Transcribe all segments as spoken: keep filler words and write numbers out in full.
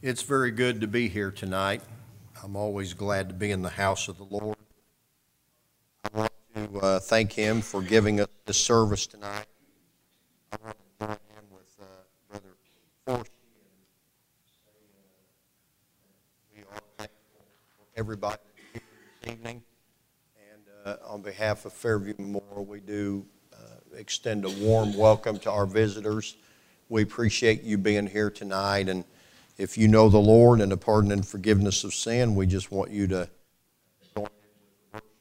It's very good to be here tonight. I'm always glad to be in the house of the Lord. I want to uh, thank Him for giving us this service tonight. I want to join in with uh, Brother Forsey and say uh, we are thankful for everybody that's here this evening. And uh, on behalf of Fairview Memorial, we do uh, extend a warm welcome to our visitors. We appreciate you being here tonight, and if you know the Lord and the pardon and forgiveness of sin, we just want you to join in with worship.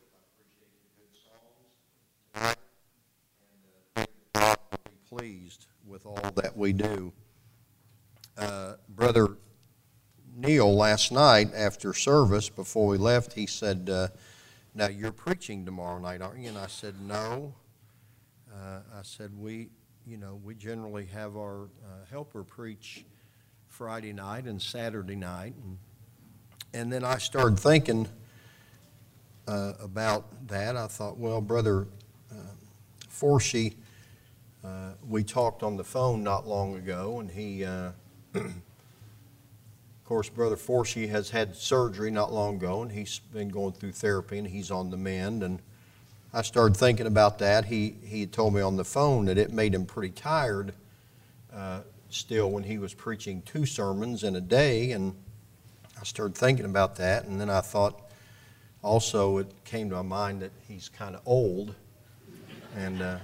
I appreciate the good songs tonight, and uh, God will be pleased with all that we do. Uh, Brother Neil, last night after service, before we left, he said, uh, now you're preaching tomorrow night, aren't you? And I said, no. Uh, I said, we, you know, we generally have our uh, helper preach Friday night and Saturday night. And, and then I started thinking uh, about that. I thought, well, Brother uh, Forsey, uh, we talked on the phone not long ago, and he, uh, of course, Brother Forsey has had surgery not long ago, and he's been going through therapy, and he's on the mend. And I started thinking about that. He, he told me on the phone that it made him pretty tired uh, still when he was preaching two sermons in a day, and I started thinking about that, and then I thought also it came to my mind that he's kind of old, and uh,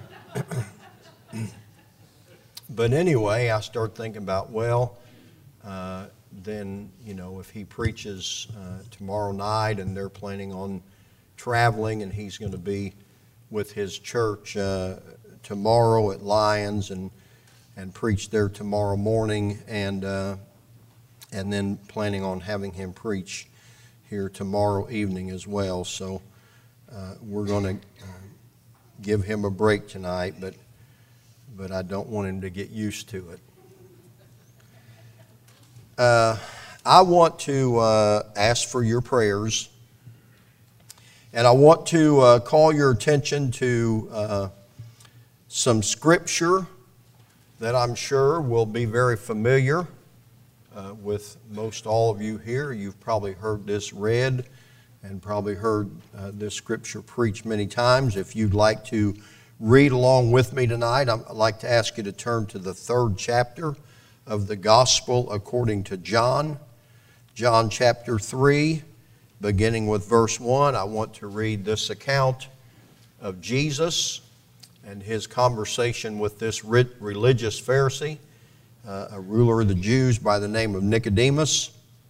but anyway, I started thinking about, well, uh, then, you know, if he preaches uh, tomorrow night and they're planning on traveling and he's going to be with his church uh, tomorrow at Lyons and and preach there tomorrow morning, and uh, and then planning on having him preach here tomorrow evening as well. So uh, we're going to uh, give him a break tonight, but but I don't want him to get used to it. Uh, I want to uh, ask for your prayers, and I want to uh, call your attention to uh, some scripture that I'm sure will be very familiar uh, with most all of you here. You've probably heard this read and probably heard uh, this scripture preached many times. If you'd like to read along with me tonight, I'd like to ask you to turn to the third chapter of the Gospel according to John, John chapter three, beginning with verse one. I want to read this account of Jesus and his conversation with this religious Pharisee, uh, a ruler of the Jews by the name of Nicodemus.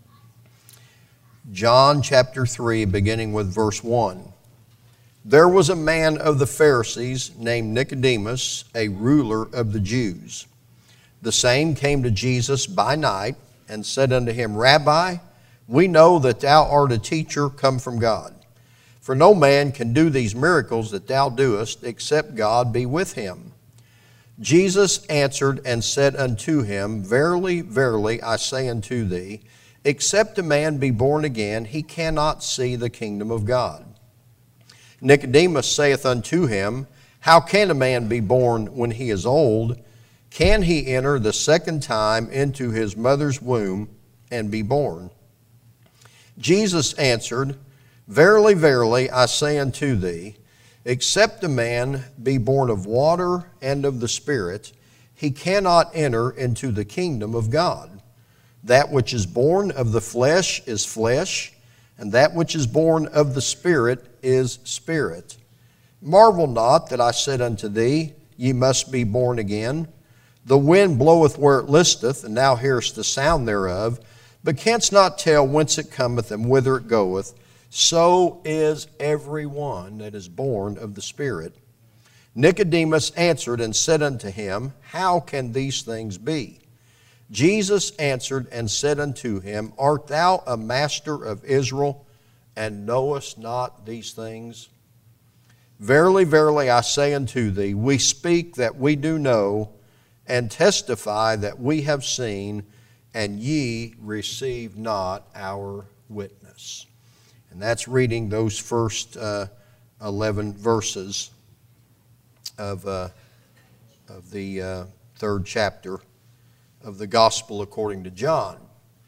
John chapter three, beginning with verse one. There was a man of the Pharisees named Nicodemus, a ruler of the Jews. The same came to Jesus by night and said unto him, Rabbi, we know that thou art a teacher come from God. For no man can do these miracles that thou doest, except God be with him. Jesus answered and said unto him, Verily, verily, I say unto thee, except a man be born again, he cannot see the kingdom of God. Nicodemus saith unto him, How can a man be born when he is old? Can he enter the second time into his mother's womb and be born? Jesus answered, Verily, verily, I say unto thee, except a man be born of water and of the Spirit, he cannot enter into the kingdom of God. That which is born of the flesh is flesh, and that which is born of the Spirit is spirit. Marvel not that I said unto thee, Ye must be born again. The wind bloweth where it listeth, and thou hearest the sound thereof, but canst not tell whence it cometh and whither it goeth. So is every one that is born of the Spirit. Nicodemus answered and said unto him, How can these things be? Jesus answered and said unto him, Art thou a master of Israel, and knowest not these things? Verily, verily, I say unto thee, we speak that we do know, and testify that we have seen, and ye receive not our witness. And that's reading those first uh, eleven verses of, uh, of the uh, third chapter of the Gospel according to John.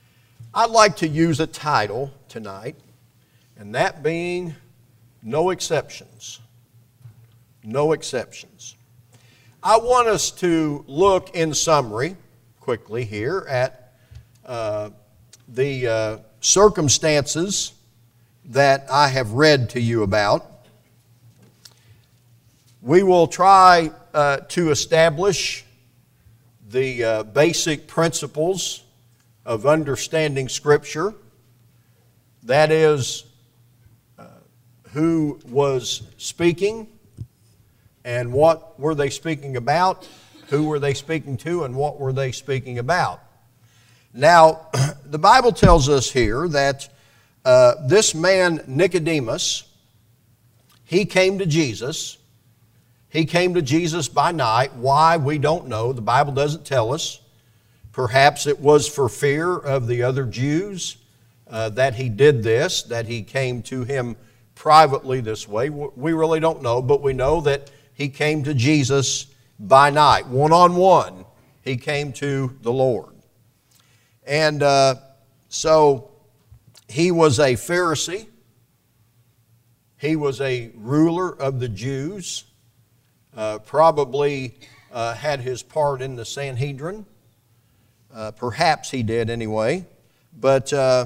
I'd like to use a title tonight, and that being No Exceptions. No Exceptions. I want us to look in summary, quickly here, at uh, the uh, circumstances that I have read to you about. We will try uh, to establish the uh, basic principles of understanding Scripture. That is, uh, who was speaking and what were they speaking about, who were they speaking to, and what were they speaking about. Now, the Bible tells us here that uh, this man Nicodemus, he came to Jesus. He came to Jesus by night. Why, we don't know. The Bible doesn't tell us. Perhaps it was for fear of the other Jews uh, that he did this, that he came to him privately this way. We really don't know, but we know that he came to Jesus by night. One-on-one, he came to the Lord. And uh, so he was a Pharisee. He was a ruler of the Jews. Uh, probably uh, had his part in the Sanhedrin. Uh, perhaps he did anyway. But uh,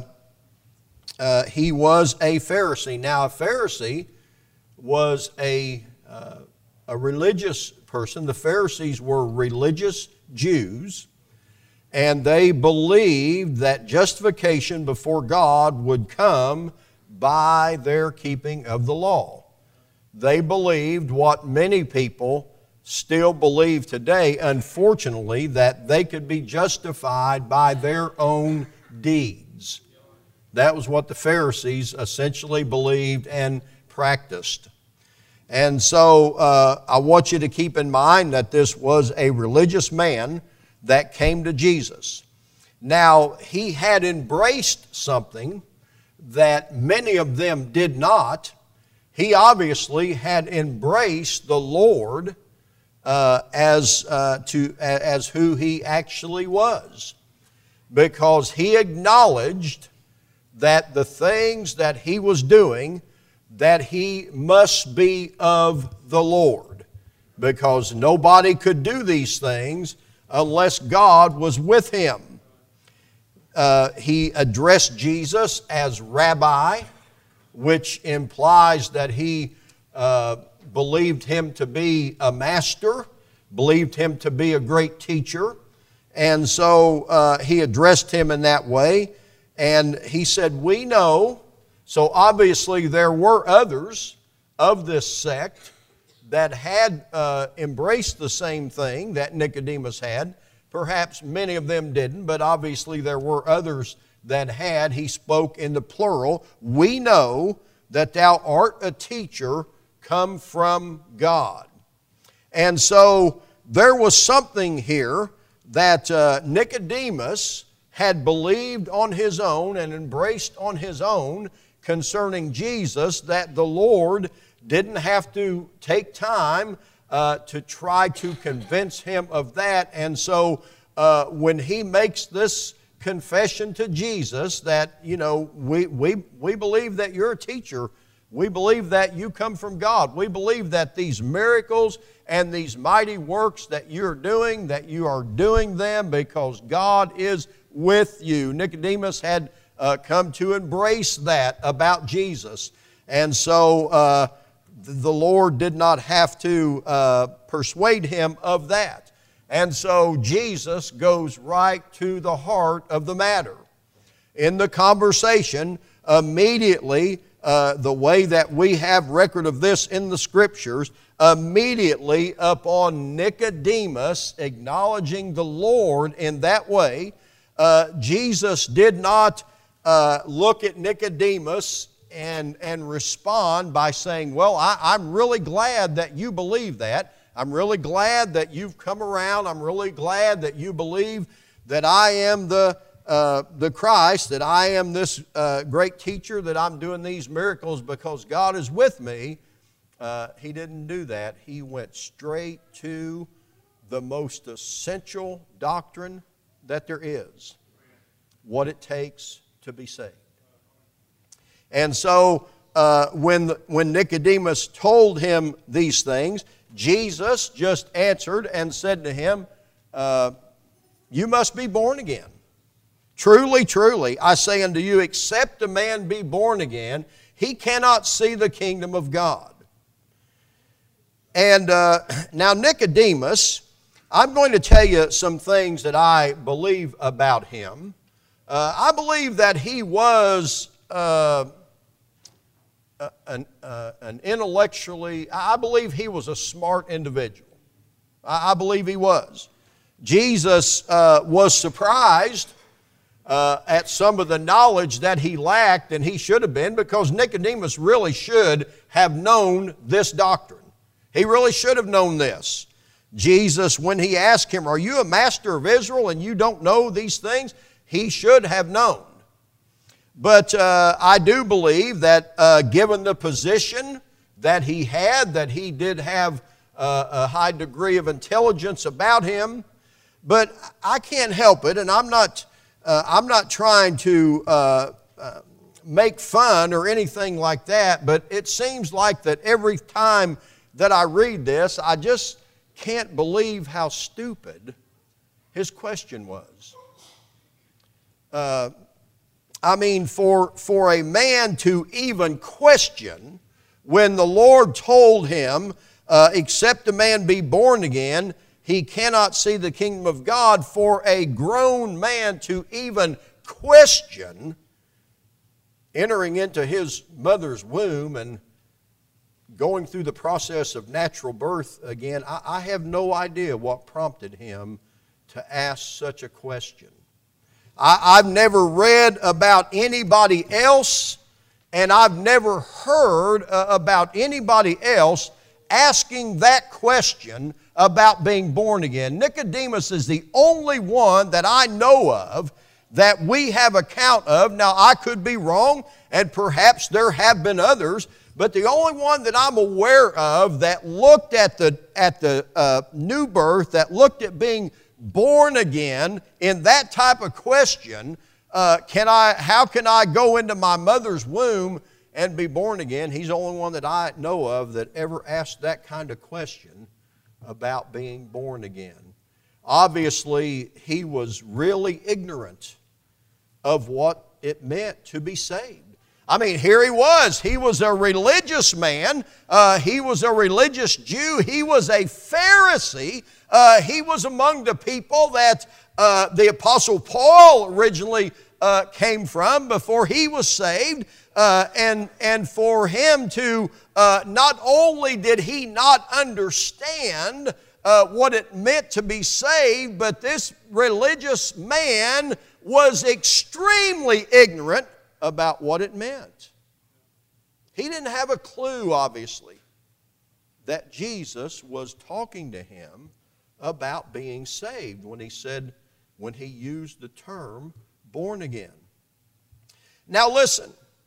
uh, he was a Pharisee. Now, a Pharisee was a, uh, a religious person. The Pharisees were religious Jews, and they believed that justification before God would come by their keeping of the law. They believed what many people still believe today, unfortunately, that they could be justified by their own deeds. That was what the Pharisees essentially believed and practiced. And so uh, I want you to keep in mind that this was a religious man that came to Jesus. Now, he had embraced something that many of them did not. He obviously had embraced the Lord uh, as, uh, to, as who he actually was, because he acknowledged that the things that he was doing, that he must be of the Lord, because nobody could do these things unless God was with him. Uh, he addressed Jesus as Rabbi, which implies that he uh, believed him to be a master, believed him to be a great teacher. And so uh, he addressed him in that way. And he said, we know. So obviously there were others of this sect that had uh, embraced the same thing that Nicodemus had. Perhaps many of them didn't, but obviously there were others that had. He spoke in the plural. We know that thou art a teacher come from God. And so there was something here that uh, Nicodemus had believed on his own and embraced on his own concerning Jesus, that the Lord didn't have to take time uh, to try to convince him of that. And so uh, when he makes this confession to Jesus that, you know, we, we, we believe that you're a teacher. We believe that you come from God. We believe that these miracles and these mighty works that you're doing, that you are doing them because God is with you. Nicodemus had uh, come to embrace that about Jesus. And so uh, the Lord did not have to uh, persuade him of that. And so Jesus goes right to the heart of the matter. In the conversation, immediately, uh, the way that we have record of this in the Scriptures, immediately upon Nicodemus acknowledging the Lord in that way, uh, Jesus did not uh, look at Nicodemus and, and respond by saying, well, I, I'm really glad that you believe that. I'm really glad that you've come around. I'm really glad that you believe that I am the, uh, the Christ, that I am this uh, great teacher, that I'm doing these miracles because God is with me. Uh, he didn't do that. He went straight to the most essential doctrine that there is. what it takes to be saved. And so uh, when, the, when Nicodemus told him these things, Jesus just answered and said to him, uh, you must be born again. Truly, truly, I say unto you, except a man be born again, he cannot see the kingdom of God. And uh, now Nicodemus, I'm going to tell you some things that I believe about him. Uh, I believe that he was uh, an, uh, an intellectually, I believe he was a smart individual. I, I believe he was. Jesus uh, was surprised uh, at some of the knowledge that he lacked, and he should have been, because Nicodemus really should have known this doctrine. He really should have known this. Jesus, when he asked him, are you a master of Israel and you don't know these things? He should have known. But uh, I do believe that uh, given the position that he had, that he did have uh, a high degree of intelligence about him. But I can't help it, and I'm not, uh, I'm not trying to uh, uh, make fun or anything like that, but it seems like that every time that I read this, I just can't believe how stupid his question was. Uh, I mean, for, for a man to even question when the Lord told him, uh, except a man be born again, he cannot see the kingdom of God, for a grown man to even question entering into his mother's womb and going through the process of natural birth again, I, I have no idea what prompted him to ask such a question. I, I've never read about anybody else, and I've never heard uh, about anybody else asking that question about being born again. Nicodemus is the only one that I know of that we have account of. Now, I could be wrong, and perhaps there have been others, but the only one that I'm aware of that looked at the, at the uh, new birth, that looked at being born again in that type of question, uh, can I, how can I go into my mother's womb and be born again? He's the only one that I know of that ever asked that kind of question about being born again. Obviously, he was really ignorant of what it meant to be saved. I mean, here he was. He was a religious man. Uh, he was a religious Jew. He was a Pharisee. Uh, he was among the people that uh, the Apostle Paul originally uh, came from before he was saved. Uh, and, and for him to, uh, not only did he not understand uh, what it meant to be saved, but this religious man was extremely ignorant about what it meant. He didn't have a clue, obviously, that Jesus was talking to him about being saved when he said, when he used the term born again. Now listen,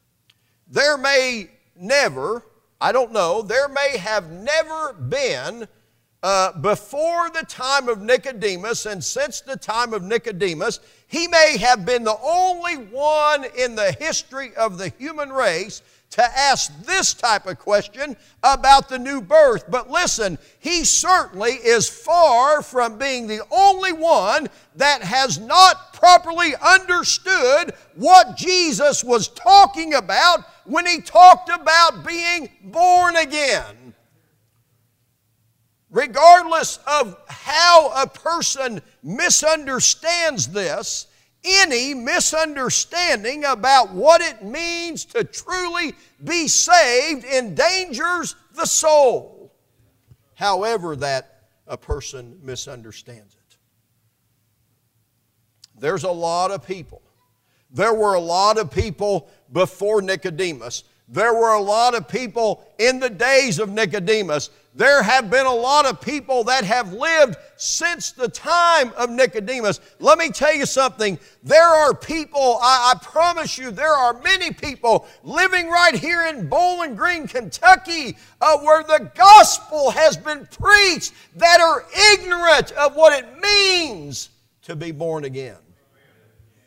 there may never, I don't know, there may have never been uh, before the time of Nicodemus and since the time of Nicodemus, he may have been the only one in the history of the human race to ask this type of question about the new birth. But listen, he certainly is far from being the only one that has not properly understood what Jesus was talking about when he talked about being born again. Regardless of how a person misunderstands this, any misunderstanding about what it means to truly be saved endangers the soul, however that a person misunderstands it. There's a lot of people. There were a lot of people before Nicodemus. There were a lot of people in the days of Nicodemus. There have been a lot of people that have lived since the time of Nicodemus. Let me tell you something. There are people, I, I promise you, there are many people living right here in Bowling Green, Kentucky, uh, where the gospel has been preached, that are ignorant of what it means to be born again.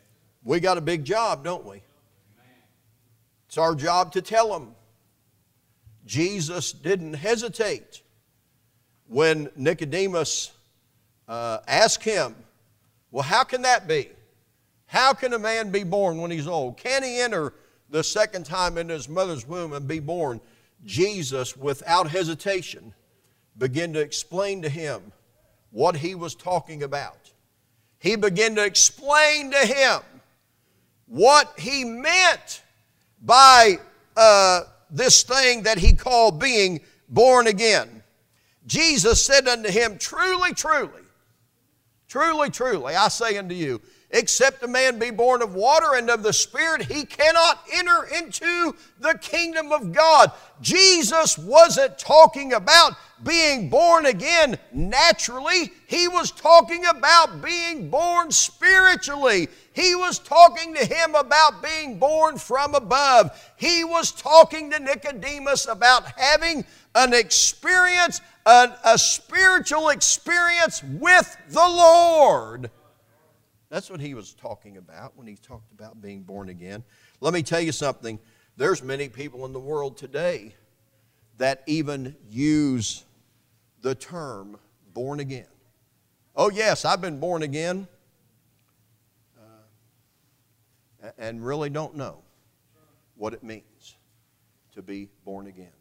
We got a big job, don't we? It's our job to tell them. Jesus didn't hesitate when Nicodemus uh, asked him, well, how can that be? How can a man be born when he's old? Can he enter the second time into his mother's womb and be born? Jesus, without hesitation, began to explain to him what he was talking about. He began to explain to him what he meant by uh, this thing that he called being born again. Jesus said unto him, truly, truly, truly, truly, I say unto you, except a man be born of water and of the Spirit, he cannot enter into the kingdom of God. Jesus wasn't talking about being born again naturally. He was talking about being born spiritually. He was talking to him about being born from above. He was talking to Nicodemus about having an experience, a, a spiritual experience with the Lord. That's what he was talking about when he talked about being born again. Let me tell you something. There's many people in the world today that even use the term born again. Oh yes, I've been born again, uh, and really don't know what it means to be born again.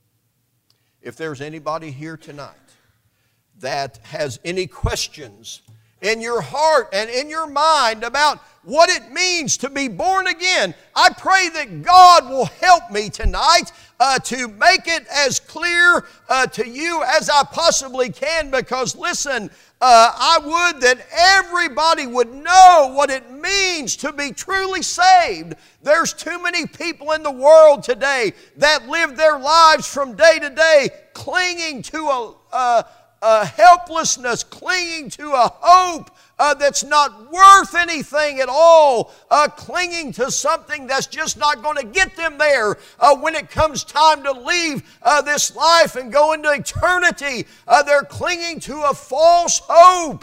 If there's anybody here tonight that has any questions in your heart and in your mind about what it means to be born again, I pray that God will help me tonight uh, to make it as clear uh, to you as I possibly can, because listen, uh, I would that everybody would know what it means to be truly saved. There's too many people in the world today that live their lives from day to day clinging to a uh, A helplessness, clinging to a hope uh, that's not worth anything at all, uh, clinging to something that's just not going to get them there uh, when it comes time to leave uh, this life and go into eternity. Uh, they're clinging to a false hope.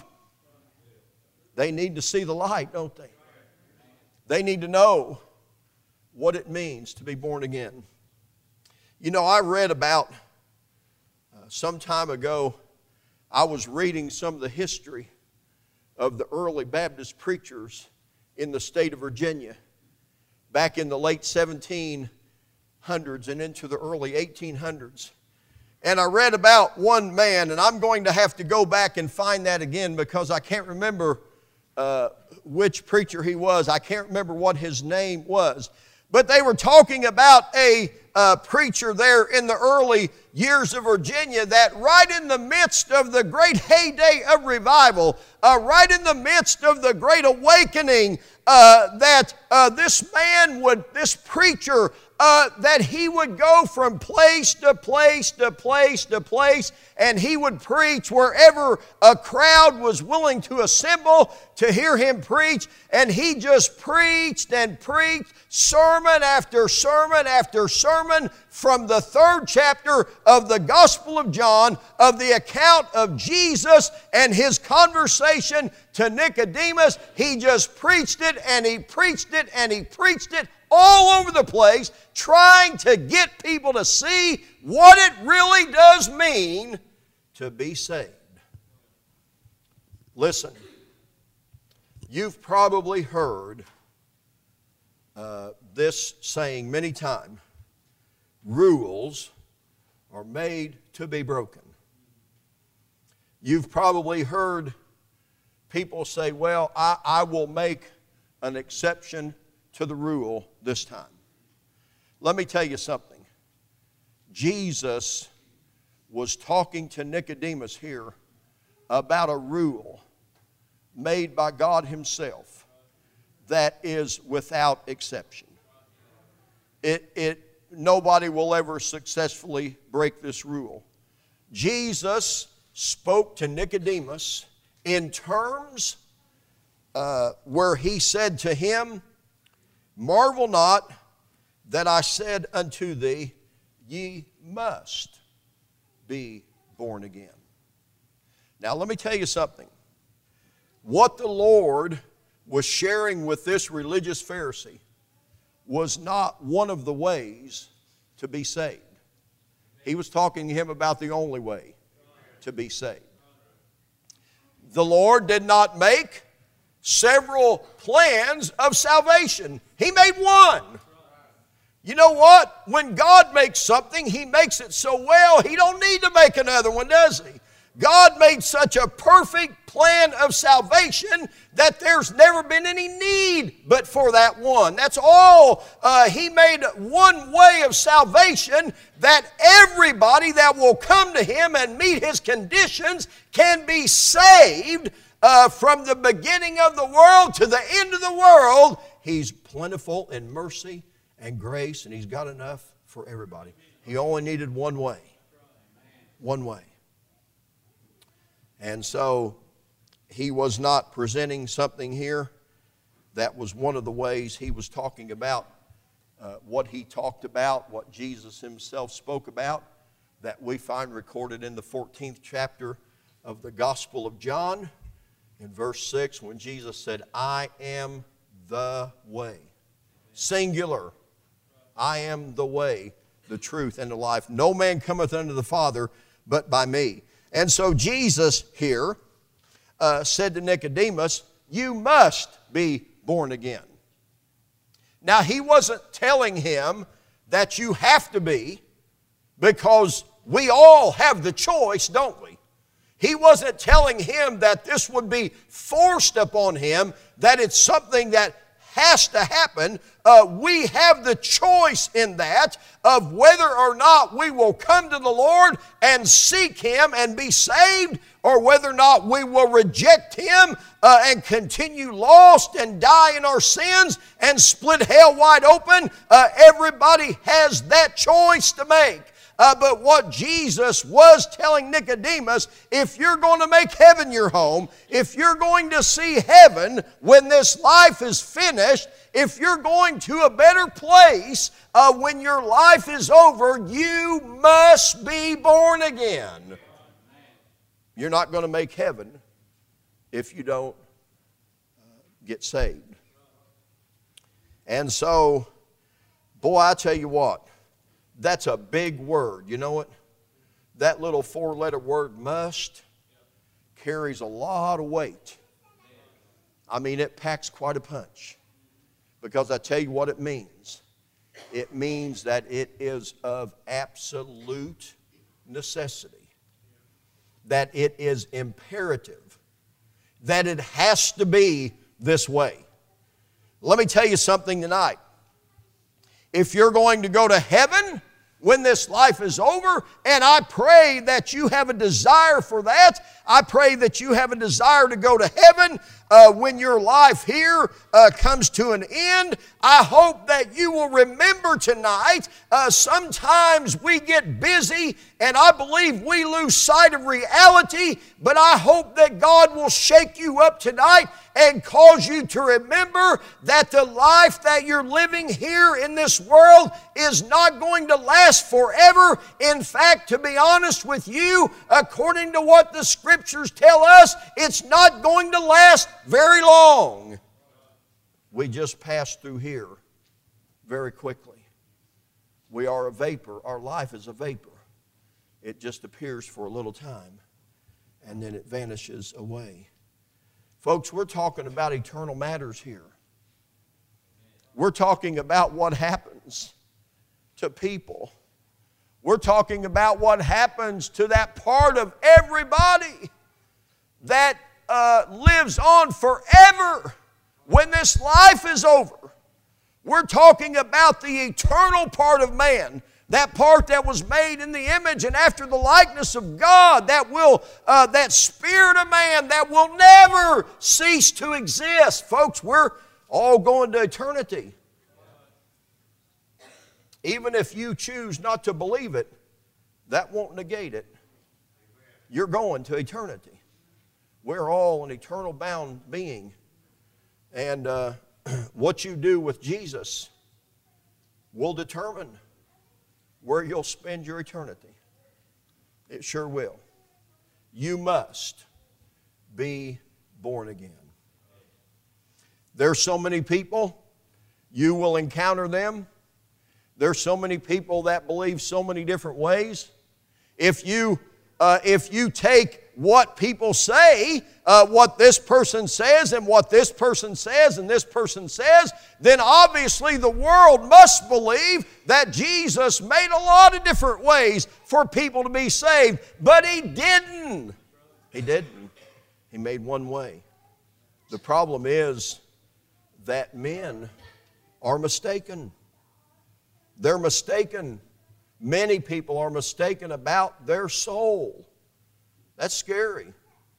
They need to see the light, don't they? They need to know what it means to be born again. You know, I read about uh, some time ago, I was reading some of the history of the early Baptist preachers in the state of Virginia back in the late seventeen hundreds and into the early eighteen hundreds. And I read about one man, and I'm going to have to go back and find that again because I can't remember uh, which preacher he was. I can't remember what his name was. But they were talking about a uh, preacher there in the early years of Virginia that right in the midst of the great heyday of revival, uh, right in the midst of the great awakening, uh, that uh, this man would, this preacher, uh, that he would go from place to place to place to place, and he would preach wherever a crowd was willing to assemble to hear him preach, and he just preached and preached sermon after sermon after sermon from the third chapter of the Gospel of John, of the account of Jesus and his conversation to Nicodemus. He just preached it and he preached it and he preached it all over the place, trying to get people to see what it really does mean to be saved. Listen, you've probably heard uh, this saying many times: rules are made to be broken. You've probably heard people say, well, I, I will make an exception to the rule this time. Let me tell you something. Jesus was talking to Nicodemus here about a rule made by God Himself that is without exception. It, it, nobody will ever successfully break this rule. Jesus spoke to Nicodemus in terms uh, where He said to him, marvel not that I said unto thee, ye must be born again. Now let me tell you something. What the Lord was sharing with this religious Pharisee was not one of the ways to be saved. He was talking to him about the only way to be saved. The Lord did not make several plans of salvation. He made one. You know what? When God makes something, He makes it so well, He don't need to make another one, does He? God made such a perfect plan of salvation that there's never been any need but for that one. That's all. Uh, he made one way of salvation that everybody that will come to Him and meet His conditions can be saved uh, from the beginning of the world to the end of the world. He's plentiful in mercy and grace, and He's got enough for everybody. He only needed one way. One way. And so He was not presenting something here that was one of the ways He was talking about uh, what He talked about, what Jesus Himself spoke about, that we find recorded in the fourteenth chapter of the Gospel of John, in verse six, when Jesus said, I am the way. Singular. I am the way, the truth, and the life. No man cometh unto the Father but by me. And so Jesus here uh, said to Nicodemus, you must be born again. Now, He wasn't telling him that you have to be, because we all have the choice, don't we? He wasn't telling him that this would be forced upon him, that it's something that has to happen. Uh, we have the choice in that of whether or not we will come to the Lord and seek Him and be saved, or whether or not we will reject Him uh, and continue lost and die in our sins and split hell wide open. Uh, everybody has that choice to make. Uh, but what Jesus was telling Nicodemus, if you're going to make heaven your home, if you're going to see heaven when this life is finished, if you're going to a better place uh, when your life is over, you must be born again. You're not going to make heaven if you don't uh, get saved. And so, boy, I tell you what, that's a big word. You know what? That little four-letter word, must, carries a lot of weight. I mean, it packs quite a punch. Because I tell you what it means. It means that it is of absolute necessity. That it is imperative. That it has to be this way. Let me tell you something tonight. If you're going to go to heaven when this life is over, and I pray that you have a desire for that. I pray that you have a desire to go to heaven uh, when your life here uh, comes to an end. I hope that you will remember tonight, uh, sometimes we get busy and I believe we lose sight of reality, but I hope that God will shake you up tonight and cause you to remember that the life that you're living here in this world is not going to last forever. In fact, to be honest with you, according to what the Scriptures tell us, it's not going to last very long. We just pass through here very quickly. We are a vapor. Our life is a vapor. It just appears for a little time, and then it vanishes away. Folks, we're talking about eternal matters here. We're talking about what happens to people. We're talking about what happens to that part of everybody that uh, lives on forever when this life is over. We're talking about the eternal part of man. That part that was made in the image and after the likeness of God, that will, uh, that spirit of man that will never cease to exist. Folks, we're all going to eternity. Even if you choose not to believe it, that won't negate it. You're going to eternity. We're all an eternal bound being. And uh, what you do with Jesus will determine where you'll spend your eternity. It sure will. You must be born again. There's so many people, you will encounter them. There's so many people that believe so many different ways. If you, uh, if you take what people say, uh, what this person says and what this person says and this person says, then obviously the world must believe that Jesus made a lot of different ways for people to be saved. But He didn't. He didn't. He made one way. The problem is that men are mistaken. They're mistaken. Many people are mistaken about their soul. That's scary.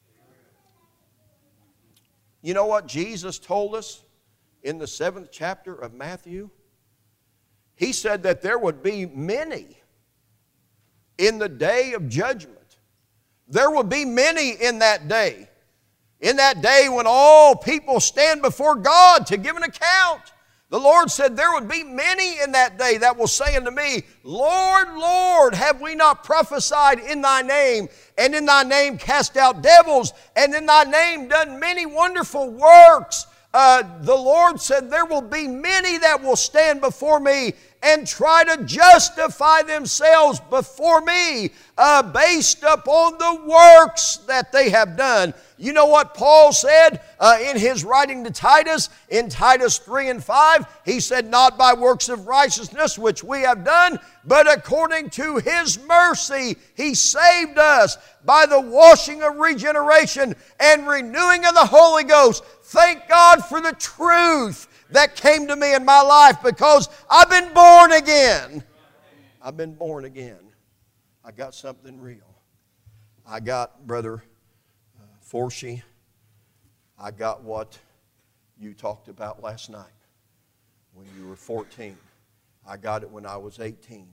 You know what Jesus told us in the seventh chapter of Matthew? He said that there would be many in the day of judgment. There would be many in that day. In that day when all people stand before God to give an account. The Lord said there would be many in that day that will say unto me, Lord, Lord, have we not prophesied in Thy name, and in Thy name cast out devils, and in Thy name done many wonderful works? Uh, the Lord said there will be many that will stand before me and try to justify themselves before me uh, based upon the works that they have done. You know what Paul said uh, in his writing to Titus, in Titus three and five? He said, not by works of righteousness which we have done, but according to His mercy He saved us by the washing of regeneration and renewing of the Holy Ghost. Thank God for the truth that came to me in my life, because I've been born again. I've been born again. I got something real. I got, Brother uh, Forsey, I got what you talked about last night when you were fourteen. I got it when I was eighteen.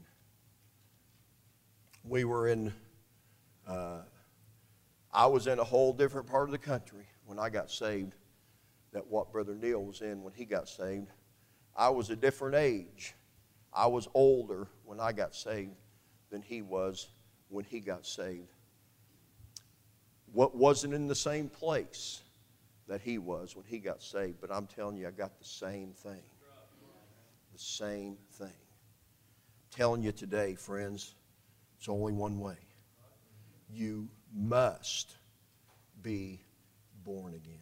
We were in, uh, I was in a whole different part of the country when I got saved than what Brother Neil was in when he got saved. I was a different age. I was older when I got saved than he was when he got saved. What wasn't in the same place that he was when he got saved, but I'm telling you, I got the same thing. The same thing. I'm telling you today, friends, it's only one way. You must be born again.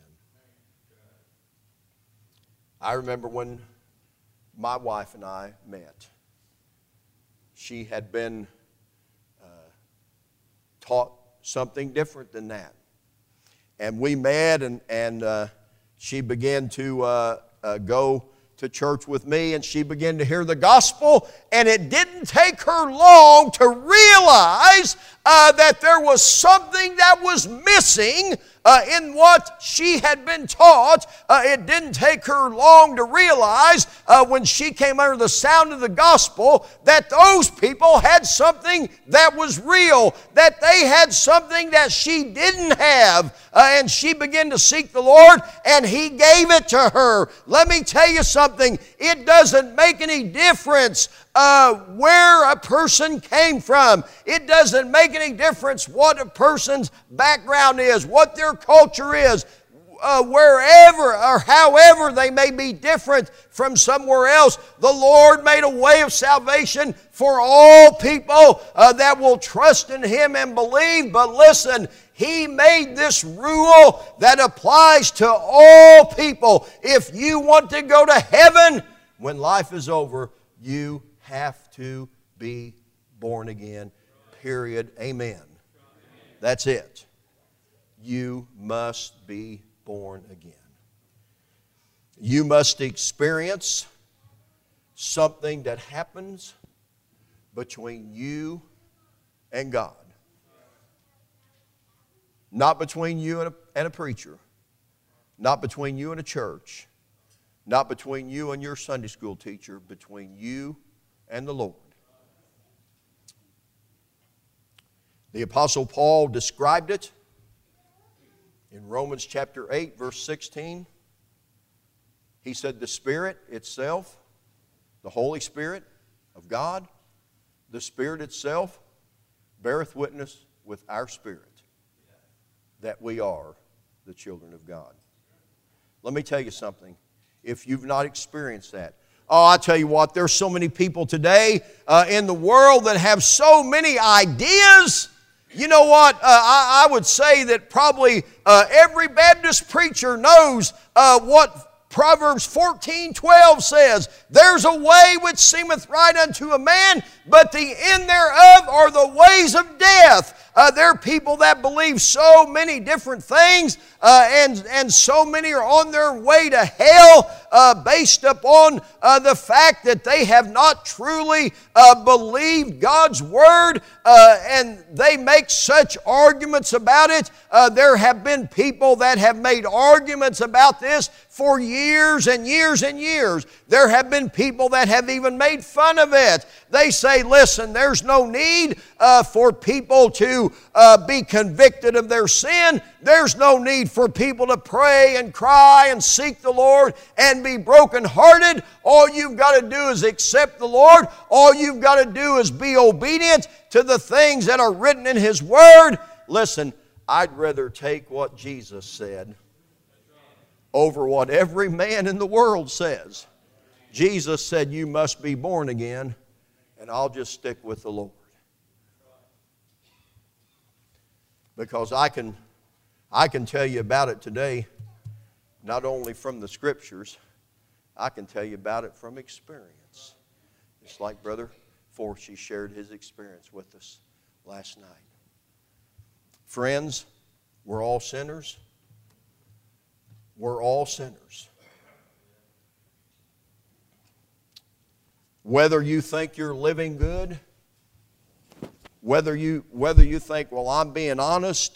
I remember when my wife and I met. She had been uh, taught something different than that. And we met, and, and uh, she began to uh, uh, go to church with me, and she began to hear the gospel, and it didn't take her long to realize uh, that there was something that was missing Uh, in what she had been taught. Uh, it didn't take her long to realize uh, when she came under the sound of the gospel that those people had something that was real, that they had something that she didn't have. Uh, and she began to seek the Lord, and He gave it to her. Let me tell you something. It doesn't make any difference Uh, where a person came from. It doesn't make any difference what a person's background is, what their culture is, uh, wherever or however they may be different from somewhere else. The Lord made a way of salvation for all people uh, that will trust in Him and believe. But listen, He made this rule that applies to all people. If you want to go to heaven when life is over, you have to be born again, period. Amen. That's it. You must be born again. You must experience something that happens between you and God. Not between you and a, and a preacher. Not between you and a church. Not between you and your Sunday school teacher. Between you and the Lord. The Apostle Paul described it in Romans chapter eight, verse sixteen. He said, the Spirit itself, the Holy Spirit of God, the Spirit itself beareth witness with our spirit that we are the children of God. Let me tell you something. if you've not experienced that. Oh, I tell you what, there's so many people today uh, in the world that have so many ideas. You know what? Uh, I, I would say that probably uh, every Baptist preacher knows uh, what Proverbs fourteen twelve says. There's a way which seemeth right unto a man, but the end thereof are the ways of death. Uh, there are people that believe so many different things, uh, and, and so many are on their way to hell uh, based upon uh, the fact that they have not truly uh, believed God's Word, uh, and they make such arguments about it. Uh, there have been people that have made arguments about this for years and years and years. There have been people that have even made fun of it. They say, listen, there's no need uh, for people to uh, be convicted of their sin. There's no need for people to pray and cry and seek the Lord and be brokenhearted. All you've got to do is accept the Lord. All you've got to do is be obedient to the things that are written in His Word. Listen, I'd rather take what Jesus said over what every man in the world says. Jesus said, you must be born again, and I'll just stick with the Lord. Because I can, I can tell you about it today, not only from the Scriptures, I can tell you about it from experience. Just like Brother Forsey shared his experience with us last night. Friends, we're all sinners. We're all sinners. Whether you think you're living good, whether you, whether you think, well, I'm being honest,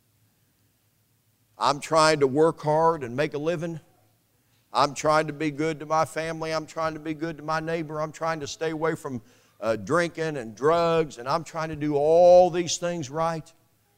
I'm trying to work hard and make a living, I'm trying to be good to my family, I'm trying to be good to my neighbor, I'm trying to stay away from uh, drinking and drugs, and I'm trying to do all these things right.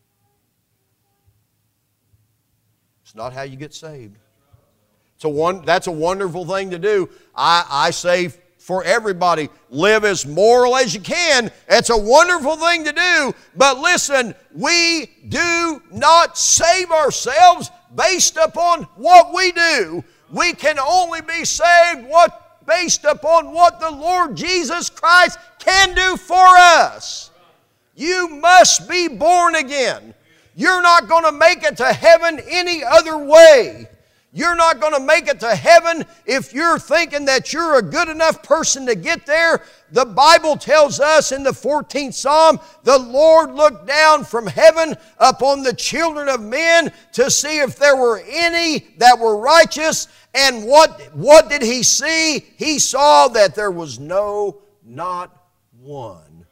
It's not how you get saved. It's a one, that's a wonderful thing to do. I, I say for everybody, live as moral as you can. It's a wonderful thing to do. But listen, we do not save ourselves based upon what we do. We can only be saved what, based upon what the Lord Jesus Christ can do for us. You must be born again. You're not going to make it to heaven any other way. You're not going to make it to heaven if you're thinking that you're a good enough person to get there. The Bible tells us in the fourteenth Psalm, the Lord looked down from heaven upon the children of men to see if there were any that were righteous. And what, what did He see? He saw that there was no, not one.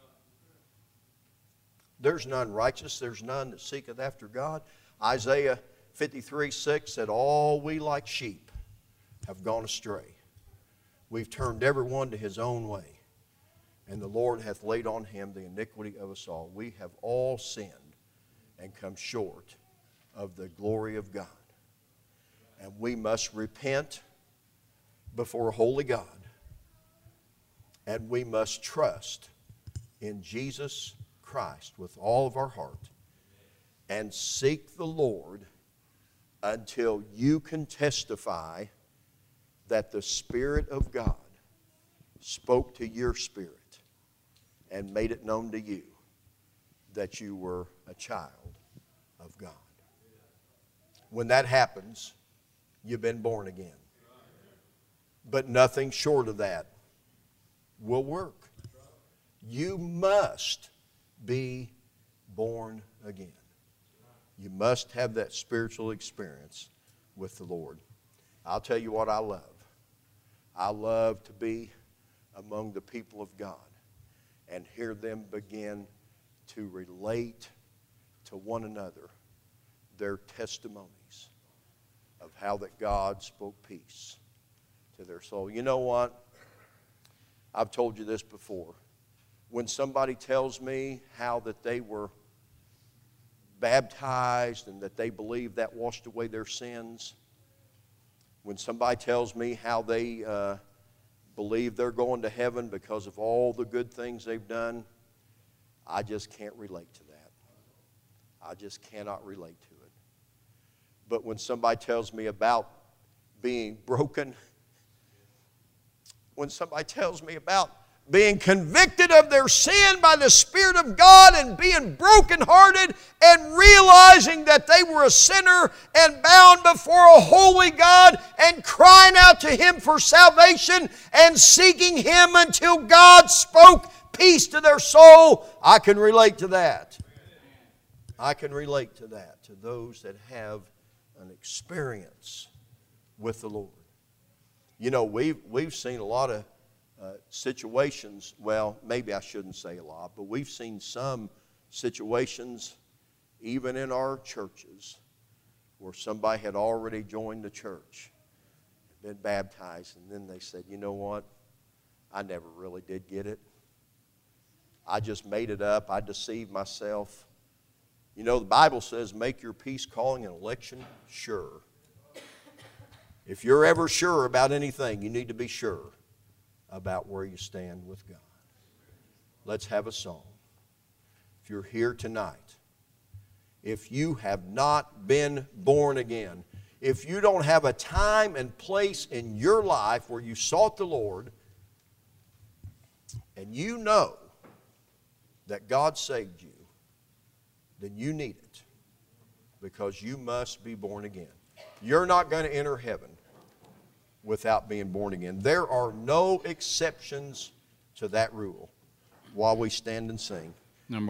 There's none righteous. There's none that seeketh after God. Isaiah fifty-three six said, all we like sheep have gone astray. We've turned every one to his own way. And the Lord hath laid on Him the iniquity of us all. We have all sinned and come short of the glory of God. And we must repent before a holy God. And we must trust in Jesus Christ with all of our heart and seek the Lord until you can testify that the Spirit of God spoke to your spirit and made it known to you that you were a child of God. When that happens, you've been born again. But nothing short of that will work. You must be born again. You must have that spiritual experience with the Lord. I'll tell you what I love. I love to be among the people of God and hear them begin to relate to one another their testimonies of how that God spoke peace to their soul. You know what? I've told you this before. When somebody tells me how that they were baptized and that they believe that washed away their sins, when somebody tells me how they uh, believe they're going to heaven because of all the good things they've done, I just can't relate to that. I just cannot relate to it. But when somebody tells me about being broken when somebody tells me about being convicted of their sin by the Spirit of God and being brokenhearted and realizing that they were a sinner and bound before a holy God and crying out to Him for salvation and seeking Him until God spoke peace to their soul. I can relate to that. I can relate to that, to those that have an experience with the Lord. You know, we've, we've seen a lot of Uh, situations, well, maybe I shouldn't say a lot, but we've seen some situations, even in our churches, where somebody had already joined the church, been baptized, and then they said, you know what, I never really did get it. I just made it up. I deceived myself. You know, the Bible says, make your peace calling and election sure. If you're ever sure about anything, you need to be sure about where you stand with God. Let's have a song. If you're here tonight, if you have not been born again, if you don't have a time and place in your life where you sought the Lord, and you know that God saved you, then you need it, because you must be born again. You're not going to enter heaven without being born again. There are no exceptions to that rule. While we stand and sing,